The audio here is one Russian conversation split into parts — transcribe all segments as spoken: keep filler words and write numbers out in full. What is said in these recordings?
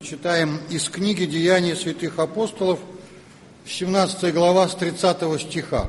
Читаем из книги «Деяния святых апостолов», семнадцатая глава, с тридцатого стиха.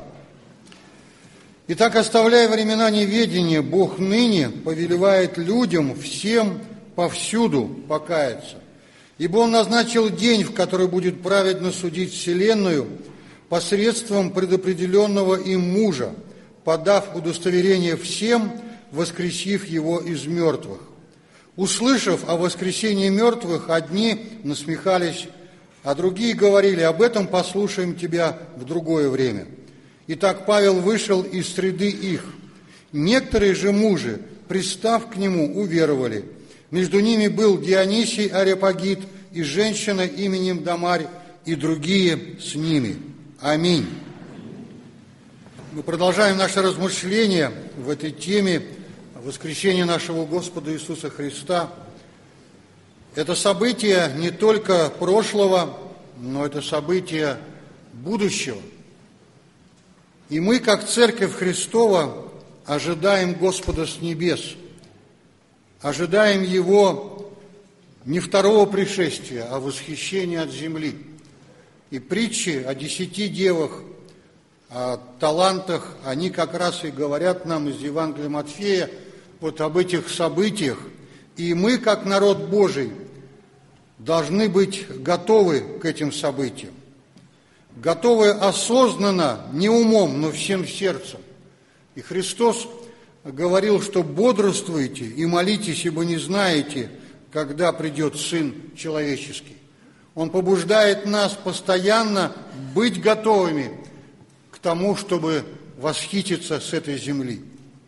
«Итак, оставляя времена неведения, Бог ныне повелевает людям всем повсюду покаяться. Ибо Он назначил день, в который будет праведно судить вселенную посредством предопределенного им мужа, подав удостоверение всем, воскресив его из мертвых. Услышав о воскресении мертвых, одни насмехались, а другие говорили: об этом послушаем тебя в другое время. Итак, Павел вышел из среды их. Некоторые же мужи, пристав к нему, уверовали. Между ними был Дионисий Ареопагит и женщина именем Дамарь, и другие с ними. Аминь». Мы продолжаем наше размышление в этой теме воскресения нашего Господа Иисуса Христа. Это событие не только прошлого, но это событие будущего. И мы, как Церковь Христова, ожидаем Господа с небес, ожидаем Его не второго пришествия, а восхищения от земли. И притчи о десяти девах, о талантах, они как раз и говорят нам из Евангелия Матфея вот об этих событиях. И мы, как народ Божий, должны быть готовы к этим событиям. Готовы осознанно, не умом, но всем сердцем. И Христос говорил, что бодрствуйте и молитесь, ибо не знаете, когда придет Сын Человеческий. Он побуждает нас постоянно быть готовыми к тому, чтобы восхититься с этой земли.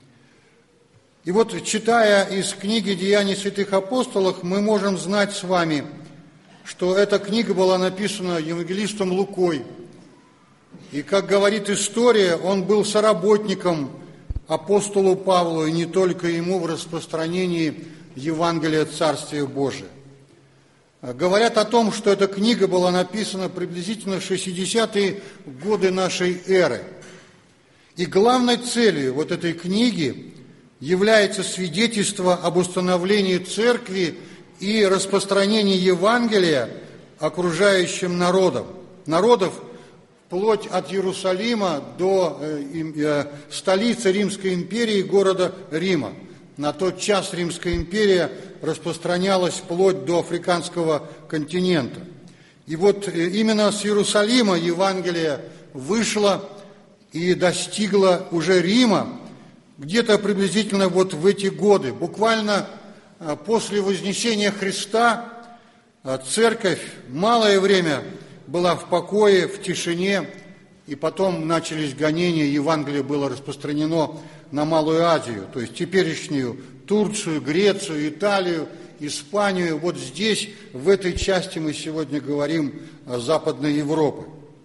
И вот, читая из книги «Деяний святых апостолов», мы можем знать с вами, что эта книга была написана евангелистом Лукой. И, как говорит история, он был соработником апостолу Павлу, и не только ему, в распространении Евангелия Царствия Божия. Говорят о том, что эта книга была написана приблизительно в шестидесятые годы нашей эры. И главной целью вот этой книги является свидетельство об установлении церкви и распространении Евангелия окружающим народам. Народов вплоть от Иерусалима до э, э, столицы Римской империи, города Рима. На тот час Римская империя распространялась вплоть до африканского континента. И вот э, именно с Иерусалима Евангелие вышло и достигло уже Рима, где-то приблизительно вот в эти годы. Буквально после вознесения Христа церковь малое время была в покое, в тишине, и потом начались гонения, Евангелие было распространено на Малую Азию, то есть теперешнюю Турцию, Грецию, Италию, Испанию. Вот здесь, в этой части мы сегодня говорим о Западной Европе.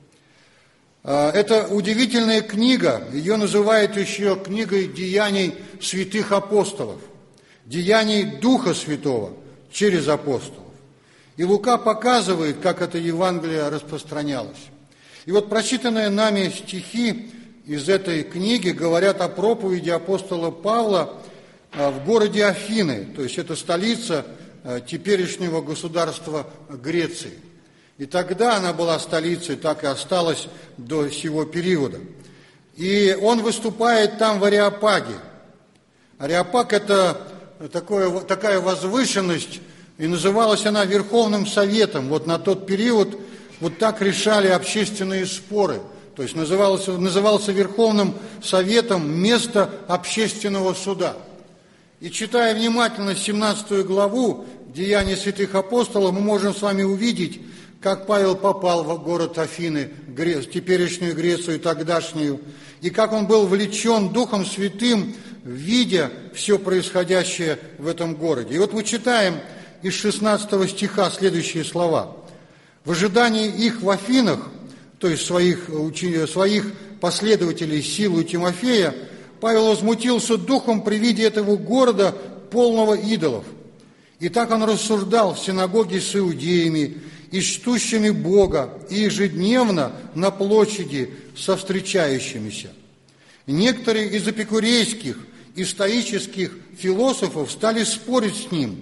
Это удивительная книга, ее называют еще книгой «Деяний святых апостолов», «Деяний Духа Святого через апостолов». И Лука показывает, как это Евангелие распространялось. И вот прочитанные нами стихи из этой книги говорят о проповеди апостола Павла в городе Афины, то есть это столица теперешнего государства Греции. И тогда она была столицей, так и осталась до сего периода. И он выступает там в Ареопаге. Ареопаг – это такое, такая возвышенность, и называлась она Верховным Советом. Вот на тот период вот так решали общественные споры. То есть назывался, назывался Верховным Советом место общественного суда. И читая внимательно семнадцатую главу «Деяния святых апостолов», мы можем с вами увидеть, как Павел попал в город Афины, теперешнюю Грецию, тогдашнюю, и как он был влечен Духом Святым, видя все происходящее в этом городе. И вот мы читаем из шестнадцатого стиха следующие слова. «В ожидании их в Афинах, то есть своих, своих последователей силу Тимофея, Павел возмутился духом при виде этого города, полного идолов. И так он рассуждал в синагоге с иудеями и чтущими Бога, и ежедневно на площади со встречающимися. Некоторые из эпикурейских и стоических философов стали спорить с ним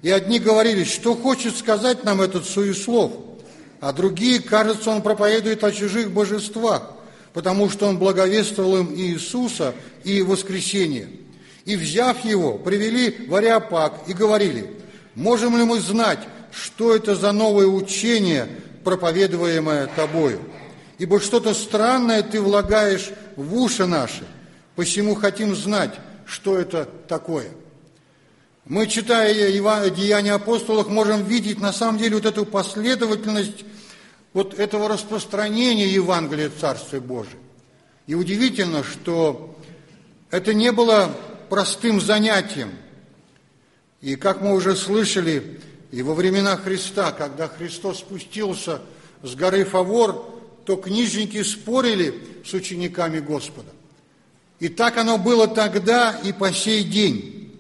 И одни говорили, что хочет сказать нам этот суеслов, а другие, кажется, он проповедует о чужих божествах, потому что он благовествовал им Иисуса и воскресение. И, взяв его, привели в Ареопаг и говорили, можем ли мы знать, что это за новое учение, проповедуемое тобою? Ибо что-то странное ты влагаешь в уши наши, посему хотим знать, что это такое. Мы, читая Деяния апостолов, можем видеть на самом деле вот эту последовательность вот этого распространения Евангелия Царствия Божия. И удивительно, что это не было простым занятием. И как мы уже слышали, и во времена Христа, когда Христос спустился с горы Фавор, то книжники спорили с учениками Господа. И так оно было тогда и по сей день.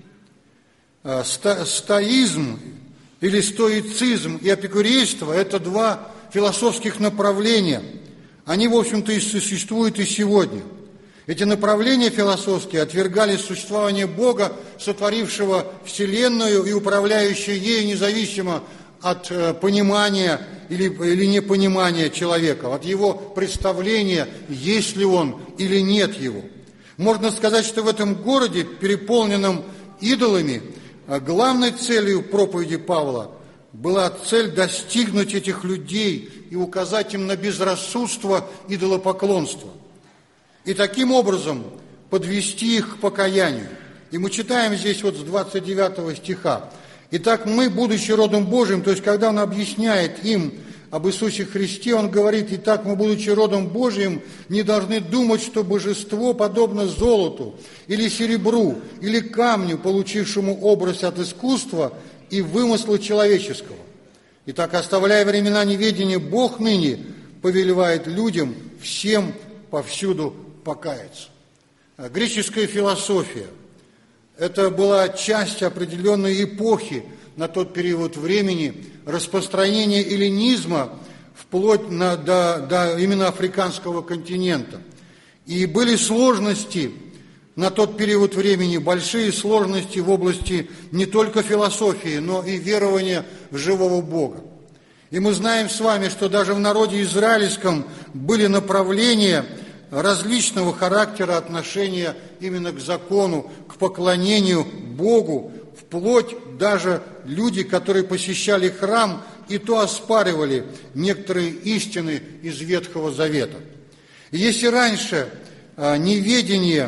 Стоизм или стоицизм и эпикурейство – это два философских направления. Они, в общем-то, и существуют и сегодня. Эти направления философские отвергали существование Бога, сотворившего Вселенную и управляющего ею независимо от понимания или, или непонимания человека, от его представления, есть ли он или нет его. Можно сказать, что в этом городе, переполненном идолами, главной целью проповеди Павла была цель достигнуть этих людей и указать им на безрассудство идолопоклонства. И таким образом подвести их к покаянию. И мы читаем здесь вот с двадцать девятого стиха. «Итак, мы, будучи родом Божьим», то есть когда он объясняет им об Иисусе Христе, он говорит, «Итак, мы, будучи родом Божьим, не должны думать, что божество подобно золоту, или серебру, или камню, получившему образ от искусства и вымысла человеческого. Итак, оставляя времена неведения, Бог ныне повелевает людям всем повсюду покаяться». Греческая философия – это была часть определенной эпохи на тот период времени, распространения эллинизма вплоть на, до, до именно африканского континента. И были сложности на тот период времени, большие сложности в области не только философии, но и верования в живого Бога. И мы знаем с вами, что даже в народе израильском были направления различного характера отношения именно к закону, к поклонению Богу, вплоть даже люди, которые посещали храм, и то оспаривали некоторые истины из Ветхого Завета. И если раньше а, неведение,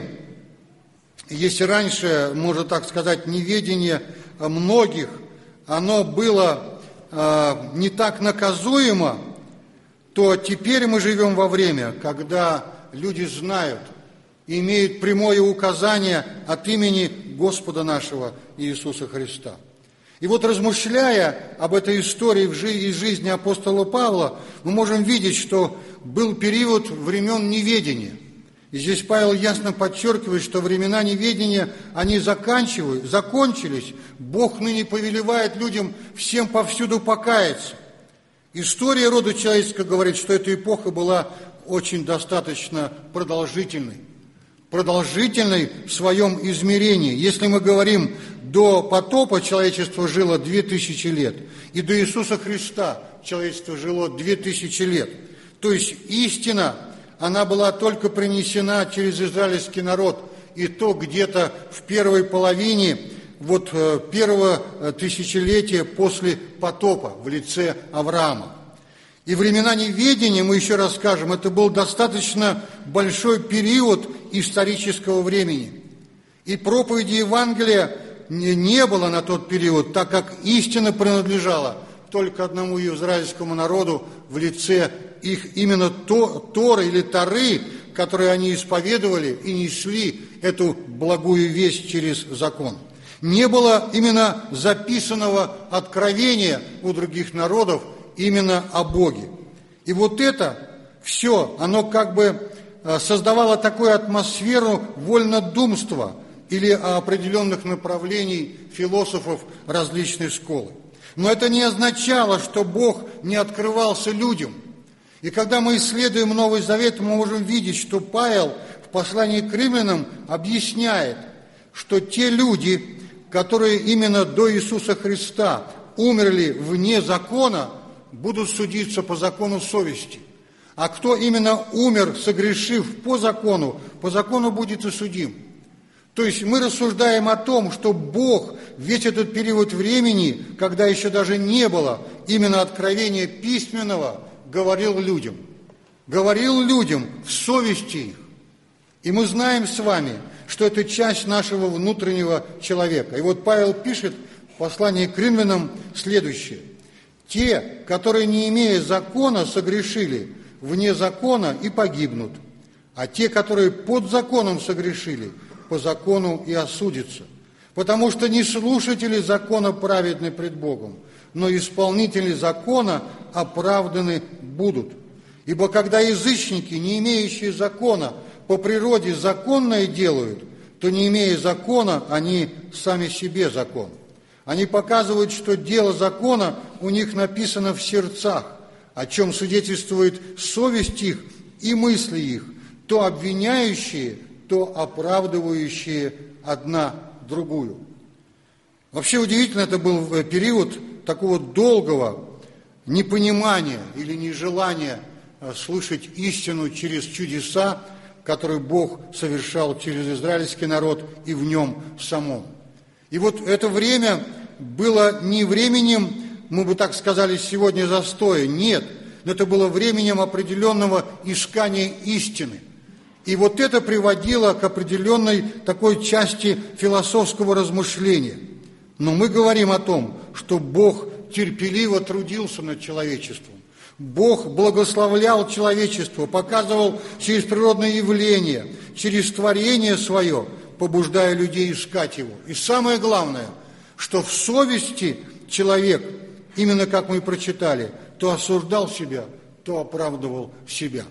если раньше, можно так сказать, неведение многих, оно было а, не так наказуемо, то теперь мы живем во время, когда люди знают и имеют прямое указание от имени Господа нашего Иисуса Христа. И вот, размышляя об этой истории из жизни апостола Павла, мы можем видеть, что был период времен неведения. И здесь Павел ясно подчеркивает, что времена неведения, они заканчивают, закончились. Бог ныне повелевает людям всем повсюду покаяться. История рода человеческого говорит, что эта эпоха была очень достаточно продолжительной. Продолжительной в своем измерении. Если мы говорим, до потопа человечество жило две тысячи лет, и до Иисуса Христа человечество жило две тысячи лет. То есть истина, она была только принесена через израильский народ, и то где-то в первой половине вот, первого тысячелетия после потопа в лице Авраама. И времена неведения, мы еще раз скажем, это был достаточно большой период исторического времени. И проповеди Евангелия не было на тот период, так как истина принадлежала только одному израильскому народу в лице их именно Торы или Торы, которые они исповедовали и несли эту благую весть через закон. Не было именно записанного откровения у других народов именно о Боге. И вот это все, оно как бы создавало такую атмосферу вольнодумства или определенных направлений философов различной школы. Но это не означало, что Бог не открывался людям. И когда мы исследуем Новый Завет, мы можем видеть, что Павел в послании к римлянам объясняет, что те люди, которые именно до Иисуса Христа умерли вне закона, будут судиться по закону совести. А кто именно умер, согрешив по закону, по закону будет и судим. То есть мы рассуждаем о том, что Бог весь этот период времени, когда еще даже не было именно откровения письменного, говорил людям. Говорил людям в совести их. И мы знаем с вами, что это часть нашего внутреннего человека. И вот Павел пишет в послании к римлянам следующее. «Те, которые, не имея закона, согрешили вне закона и погибнут, а те, которые под законом согрешили, по закону и осудятся. Потому что не слушатели закона праведны пред Богом, но исполнители закона оправданы будут. Ибо когда язычники, не имеющие закона, по природе законное делают, то, не имея закона, они сами себе закон. Они показывают, что дело закона у них написано в сердцах, о чем свидетельствует совесть их и мысли их, то обвиняющие, то оправдывающие одна другую». Вообще удивительно, это был период такого долгого непонимания или нежелания слышать истину через чудеса, которые Бог совершал через израильский народ и в нем самом. И вот это время было не временем, мы бы так сказали сегодня, застоя, нет, но это было временем определенного искания истины. И вот это приводило к определенной такой части философского размышления. Но мы говорим о том, что Бог терпеливо трудился над человечеством. Бог благословлял человечество, показывал через природные явления, через творение свое, побуждая людей искать Его. И самое главное, что в совести человек, именно как мы прочитали, то осуждал себя, то оправдывал себя.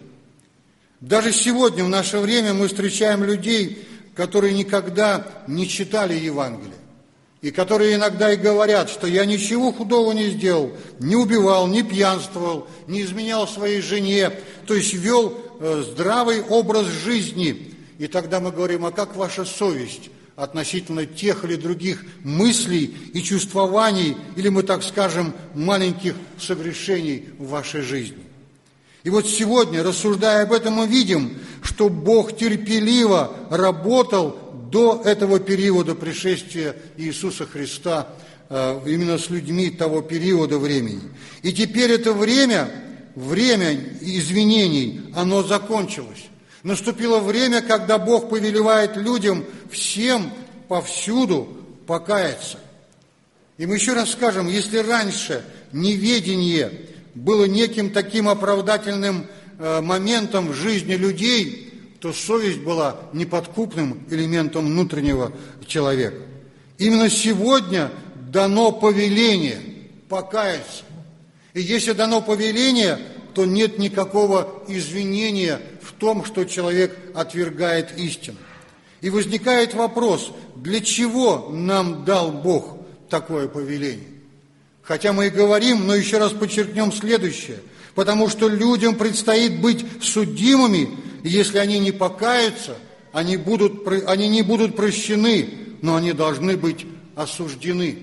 Даже сегодня, в наше время, мы встречаем людей, которые никогда не читали Евангелие, и которые иногда и говорят, что я ничего худого не сделал, не убивал, не пьянствовал, не изменял своей жене, то есть вел э, здравый образ жизни. И тогда мы говорим, а как ваша совесть относительно тех или других мыслей и чувствований, или мы так скажем, маленьких согрешений в вашей жизни? И вот сегодня, рассуждая об этом, мы видим, что Бог терпеливо работал до этого периода пришествия Иисуса Христа, именно с людьми того периода времени. И теперь это время, время извинений, оно закончилось. Наступило время, когда Бог повелевает людям всем повсюду покаяться. И мы еще раз скажем, если раньше неведение было неким таким оправдательным э, моментом в жизни людей, то совесть была неподкупным элементом внутреннего человека. Именно сегодня дано повеление покаяться. И если дано повеление, то нет никакого извинения в том, что человек отвергает истину. И возникает вопрос, для чего нам дал Бог такое повеление? Хотя мы и говорим, но еще раз подчеркнем следующее. Потому что людям предстоит быть судимыми, и если они не покаются, они, будут, они не будут прощены, но они должны быть осуждены.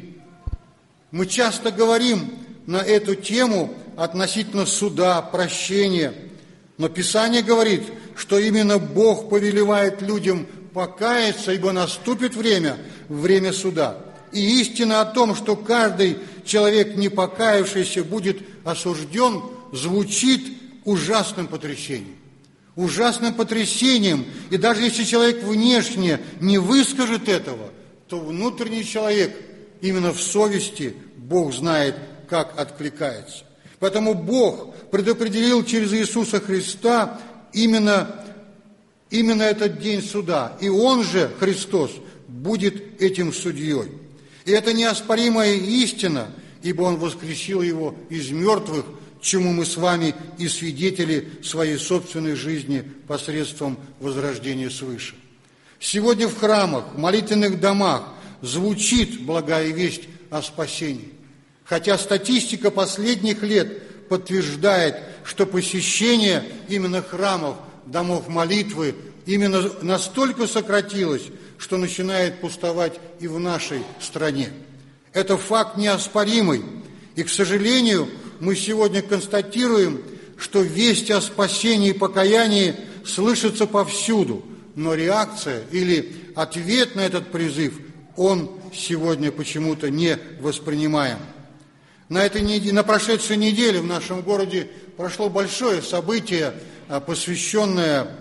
Мы часто говорим на эту тему относительно суда, прощения, но Писание говорит, что именно Бог повелевает людям покаяться, ибо наступит время, время суда. И истина о том, что каждый человек, не покаявшийся, будет осужден, звучит ужасным потрясением. Ужасным потрясением. И даже если человек внешне не выскажет этого, то внутренний человек именно в совести, Бог знает, как откликается. Поэтому Бог предопределил через Иисуса Христа именно, именно этот день суда. И Он же, Христос, будет этим судьей. И это неоспоримая истина, ибо Он воскресил Его из мертвых, чему мы с вами и свидетели своей собственной жизни посредством возрождения свыше. Сегодня в храмах, в молитвенных домах звучит благая весть о спасении. Хотя статистика последних лет подтверждает, что посещение именно храмов, домов молитвы именно настолько сократилось, что начинает пустовать и в нашей стране. Это факт неоспоримый. И, к сожалению, мы сегодня констатируем, что весть о спасении и покаянии слышится повсюду, но реакция или ответ на этот призыв, он сегодня почему-то не воспринимаем. На, этой неделе, на прошедшей неделе в нашем городе прошло большое событие, посвященное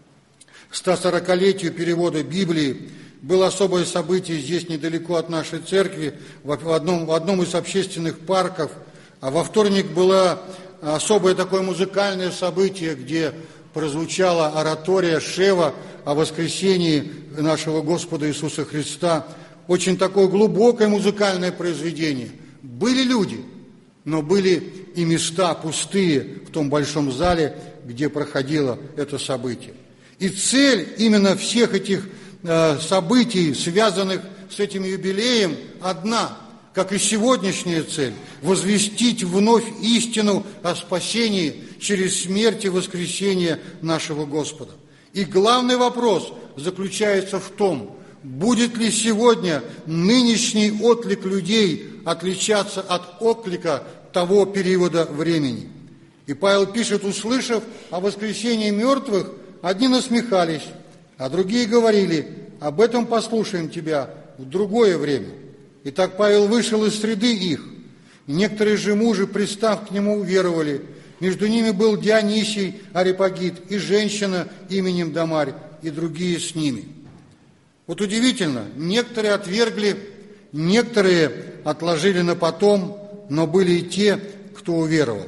стосорокалетию перевода Библии. Было особое событие здесь, недалеко от нашей церкви, в одном, в одном из общественных парков. А во вторник было особое такое музыкальное событие, где прозвучала оратория Шева о воскресении нашего Господа Иисуса Христа. Очень такое глубокое музыкальное произведение. Были люди, но были и места пустые в том большом зале, где проходило это событие. И цель именно всех этих э, событий, связанных с этим юбилеем, одна, как и сегодняшняя цель – возвестить вновь истину о спасении через смерть и воскресение нашего Господа. И главный вопрос заключается в том, будет ли сегодня нынешний отклик людей отличаться от отклика того периода времени. И Павел пишет: услышав о воскресении мертвых, одни насмехались, а другие говорили: об этом послушаем тебя в другое время. Итак, Павел вышел из среды их. Некоторые же мужи, пристав к нему, уверовали. Между ними был Дионисий Ареопагит и женщина именем Дамарь, и другие с ними. Вот удивительно, некоторые отвергли, некоторые отложили на потом, но были и те, кто уверовал.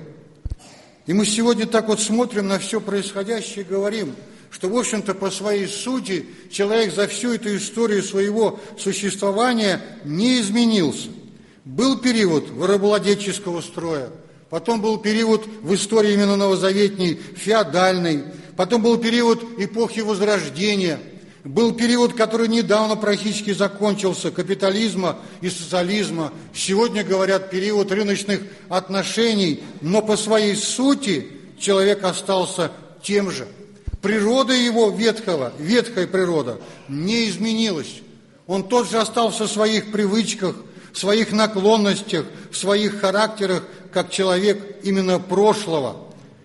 И мы сегодня так вот смотрим на все происходящее и говорим, что, в общем-то, по своей сути человек за всю эту историю своего существования не изменился. Был период рабовладельческого строя, потом был период в истории именно новозаветней, феодальной, потом был период эпохи Возрождения, был период, который недавно практически закончился, капитализма и социализма. Сегодня, говорят, период рыночных отношений, но по своей сути человек остался тем же. Природа его ветхого, ветхая природа, не изменилась. Он тот же остался в своих привычках, в своих наклонностях, в своих характерах, как человек именно прошлого.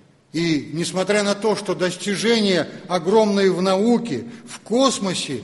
И несмотря на то, что достижения огромные в науке, в космосе,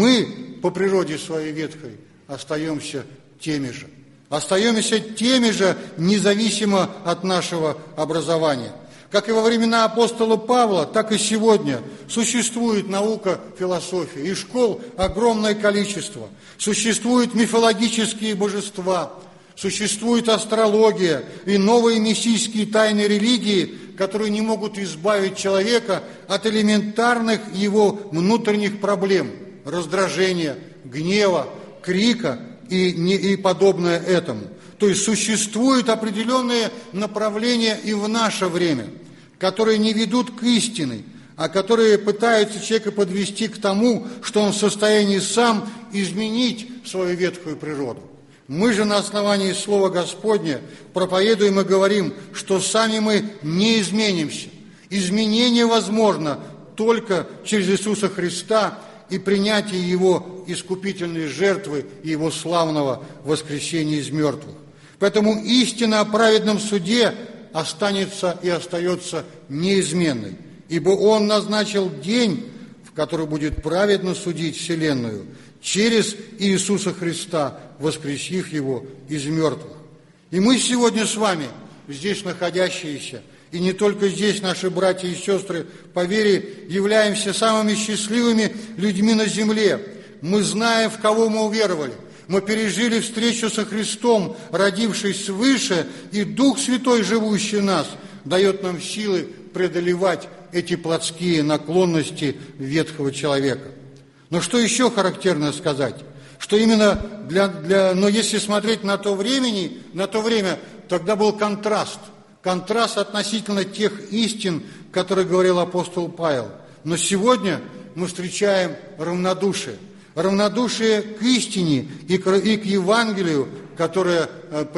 мы по природе своей ветхой остаемся теми же. Остаемся теми же, независимо от нашего образования. Как и во времена апостола Павла, так и сегодня существует наука, философия, и школ огромное количество. Существуют мифологические божества, существует астрология и новые мессийские тайны религии, которые не могут избавить человека от элементарных его внутренних проблем, раздражения, гнева, крика и, не, и подобное этому. То есть существуют определенные направления и в наше время, которые не ведут к истине, а которые пытаются человека подвести к тому, что он в состоянии сам изменить свою ветхую природу. Мы же на основании Слова Господня проповедуем и говорим, что сами мы не изменимся. Изменение возможно только через Иисуса Христа и принятие Его искупительной жертвы и Его славного воскресения из мертвых. Поэтому истина о праведном суде останется и остается неизменной, ибо Он назначил день, в который будет праведно судить вселенную, через Иисуса Христа, воскресив Его из мертвых. И мы сегодня с вами, здесь находящиеся, и не только здесь наши братья и сестры по вере, являемся самыми счастливыми людьми на земле. Мы знаем, в кого мы уверовали. Мы пережили встречу со Христом, родившись свыше, и Дух Святой, живущий в нас, дает нам силы преодолевать эти плотские наклонности ветхого человека. Но что еще характерно сказать? Что именно для, для... Но если смотреть на то времени, на то время, тогда был контраст. Контраст относительно тех истин, которые говорил апостол Павел. Но сегодня мы встречаем равнодушие. Равнодушие к истине и к, и к Евангелию, которое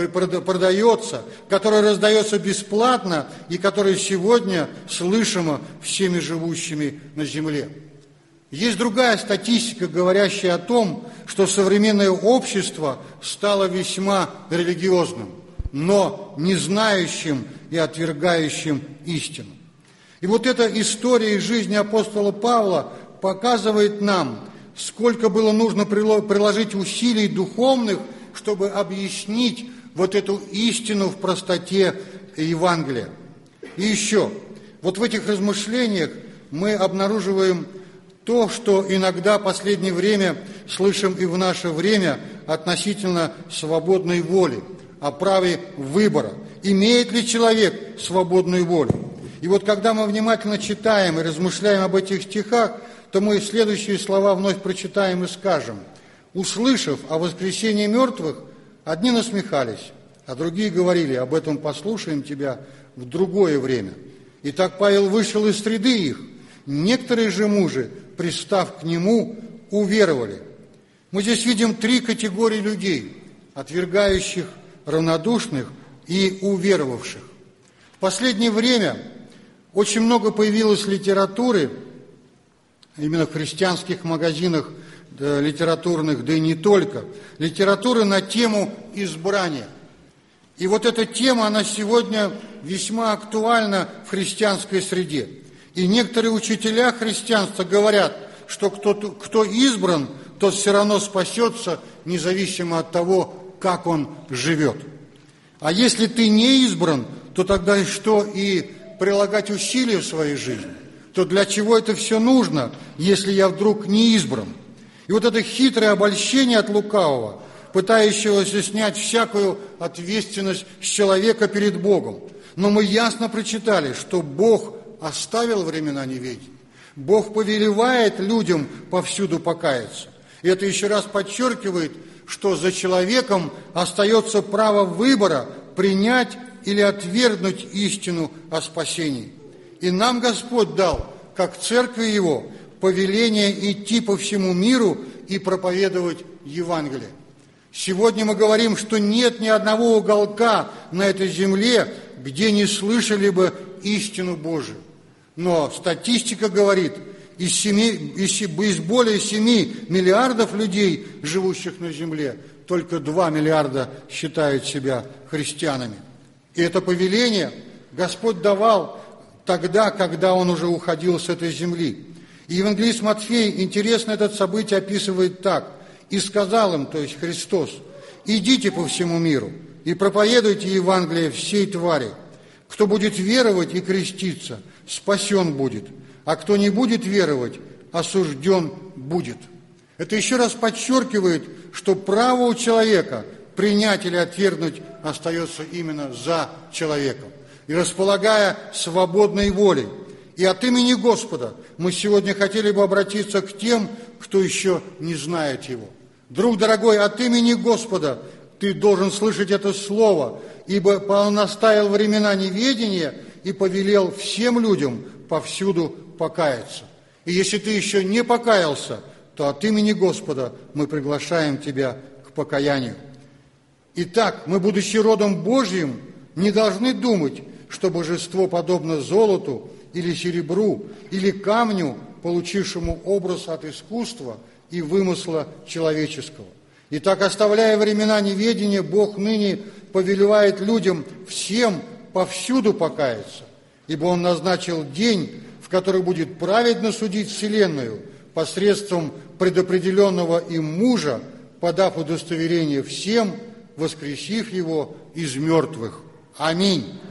продается, которое раздается бесплатно и которое сегодня слышимо всеми живущими на земле. Есть другая статистика, говорящая о том, что современное общество стало весьма религиозным, но не знающим и отвергающим истину. И вот эта история из жизни апостола Павла показывает нам, сколько было нужно приложить усилий духовных, чтобы объяснить вот эту истину в простоте Евангелия. И еще, вот в этих размышлениях мы обнаруживаем то, что иногда в последнее время слышим и в наше время относительно свободной воли, о праве выбора. Имеет ли человек свободную волю? И вот когда мы внимательно читаем и размышляем об этих стихах, то мы следующие слова вновь прочитаем и скажем: «Услышав о воскресении мертвых, одни насмехались, а другие говорили: об этом послушаем тебя в другое время. Итак, Павел вышел из среды их. Некоторые же мужи, пристав к нему, уверовали». Мы здесь видим три категории людей: отвергающих, равнодушных и уверовавших. В последнее время очень много появилось литературы, именно в христианских магазинах да, литературных, да и не только, литературы на тему избрания. И вот эта тема, она сегодня весьма актуальна в христианской среде. И некоторые учителя христианства говорят, что кто, кто избран, тот все равно спасется, независимо от того, как он живет. А если ты не избран, то тогда и что и прилагать усилия в своей жизни? То для чего это все нужно, если я вдруг не избран? И вот это хитрое обольщение от лукавого, пытающегося снять всякую ответственность с человека перед Богом. Но мы ясно прочитали, что Бог оставил времена неведения. Бог повелевает людям повсюду покаяться. И это еще раз подчеркивает, что за человеком остается право выбора принять или отвергнуть истину о спасении. И нам Господь дал, как церкви Его, повеление идти по всему миру и проповедовать Евангелие. Сегодня мы говорим, что нет ни одного уголка на этой земле, где не слышали бы истину Божию. Но статистика говорит, из, семи, из, из более семи миллиардов людей, живущих на земле, только два миллиарда считают себя христианами. И это повеление Господь давал тогда, когда Он уже уходил с этой земли. И евангелист Матфей интересно это событие описывает так: «И сказал им», то есть Христос: «Идите по всему миру и проповедуйте Евангелие всей твари. Кто будет веровать и креститься, спасен будет, а кто не будет веровать, осужден будет». Это еще раз подчеркивает, что право у человека принять или отвергнуть остается именно за человеком. И располагая свободной волей, и от имени Господа мы сегодня хотели бы обратиться к тем, кто еще не знает Его. Друг дорогой, от имени Господа ты должен слышать это слово, ибо Он наставил времена неведения и повелел всем людям повсюду покаяться. И если ты еще не покаялся, то от имени Господа мы приглашаем тебя к покаянию. Итак, мы, будучи родом Божьим, не должны думать, что божество подобно золоту или серебру, или камню, получившему образ от искусства и вымысла человеческого. Итак, оставляя времена неведения, Бог ныне повелевает людям всем повсюду покаяться, ибо Он назначил день, в который будет праведно судить вселенную посредством предопределенного им мужа, подав удостоверение всем, воскресив его из мертвых. Аминь.